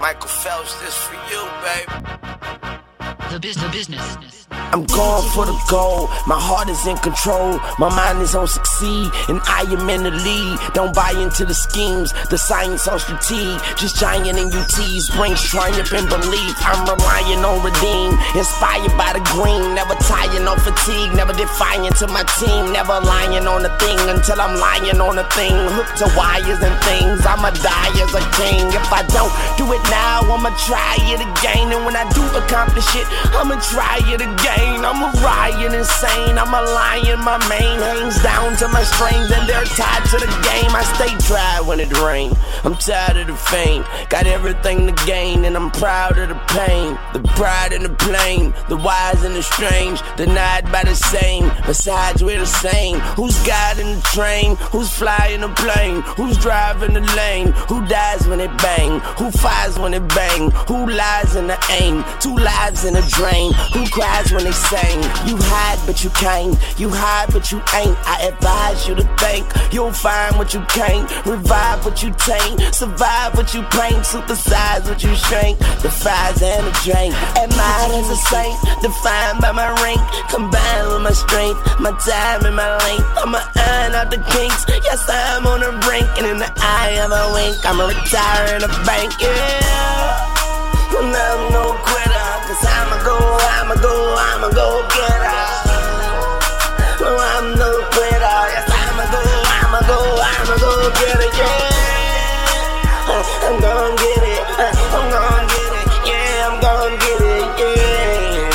Michael Phelps, this for you, baby. The business. I'm going for the goal, my heart is in control, my mind is on succeed, and I am in the lead. Don't buy into the schemes, the science on strategy, just giant in UTs, brings triumph and belief. I'm relying on redeem, inspired by the green, never tiring on fatigue, never defiant to my team, never lying on a thing until I'm lying on a thing, hooked to wires and things. I'ma die as a king. If I don't do it now, I'ma try it again, and when I do accomplish it, I'ma try it again. I'm a riot insane, I'm a lion, my mane hangs down to my strings and they're tied to the game. I stay dry when it rains, I'm tired of the fame, got everything to gain and I'm proud of the pain. The pride and the blame, the wise and the strange, denied by the same, besides we're the same. Who's guiding the train, who's flying the plane, who's driving the lane, who dies when it bang, who fires when it bang, who lies in the aim, 2 lives in a drain, who cries when they sing. You hide but you can't, you hide but you ain't. I advise you to think, you'll find what you can't, revive what you taint, survive what you paint, supersize what you shrink, defies and a drink. Admired as a saint, defined by my rank, combined with my strength, my time and my length. I'ma iron out the kinks, yes I'm on the brink, and in the eye of a wink, I'ma retire in a bank, yeah. And I'm no quitter, cause I'ma go get her. No, I'm no quitter, yes I'ma go get her, yeah. I'm gon' get it, I'm gon' get it, yeah, I'm gon' get it, yeah.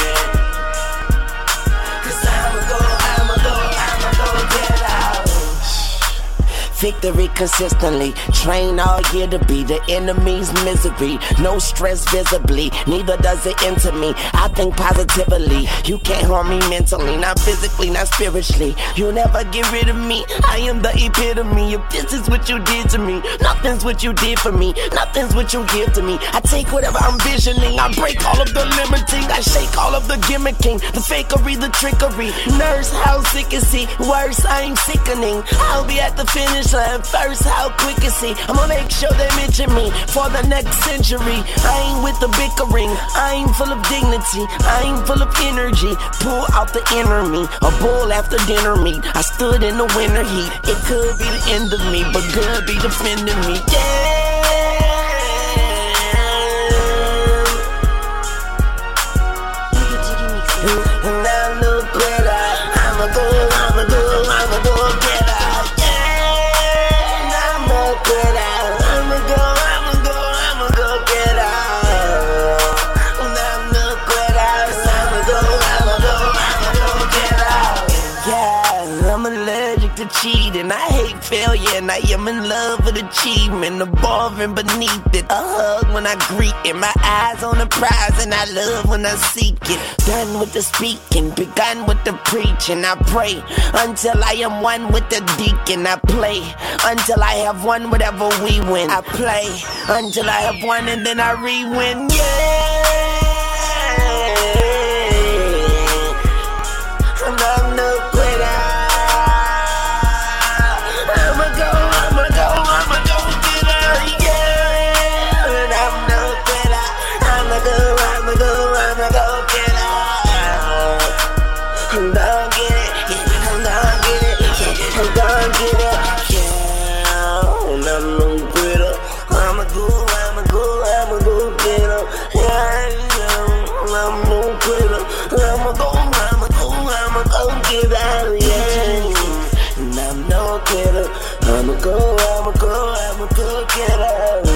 Cause I'ma go get her. Victory consistently, train all year to be the enemy's misery. No stress visibly, neither does it enter me. I think positively, you can't harm me mentally, not physically, not spiritually. You'll never get rid of me, I am the epitome. If this is what you did to me, nothing's what you did for me, nothing's what you give to me. I take whatever I'm visioning, I break all of the limiting, I shake all of the gimmicking, the fakery, the trickery. Nurse, how sick is he? Worse, I'm sickening. I'll be at the finish line first, how quick is he? I'ma make sure they mention me for the next century. I ain't with the bickering, I ain't full of dignity, I ain't full of energy. Pull out the inner me, a bull after dinner meat. I stood in the winter heat, it could be the end of me, but could be defending me, yeah. And I'm no quitter, I'ma go get her, yeah. And I'm no quitter, I'ma go get her. And I'm no quitter, I'ma go get her. Yeah, I'm allergic to cheating, I hate failure, and I am in love with achievement, above and beneath it. A hug when I greet it, my eyes on the prize, and I love when I seek it. Done with the speaking, begun with the preaching. I pray until I am one with the deacon. I play until I have won whatever we win. I play until I have won and then I re-win, yeah. And I'm no quitter, I'ma go get her, yeah. And I'm no quitter, I'ma go get her. I'm gon' get it, yeah, I'm gon' get it, yeah, I'm gon' get it, yeah. And I'm no quitter, I'ma go get her, yeah. I'm no quitter, I'ma go get her, yeah. And I'm no quitter, I'ma go get her.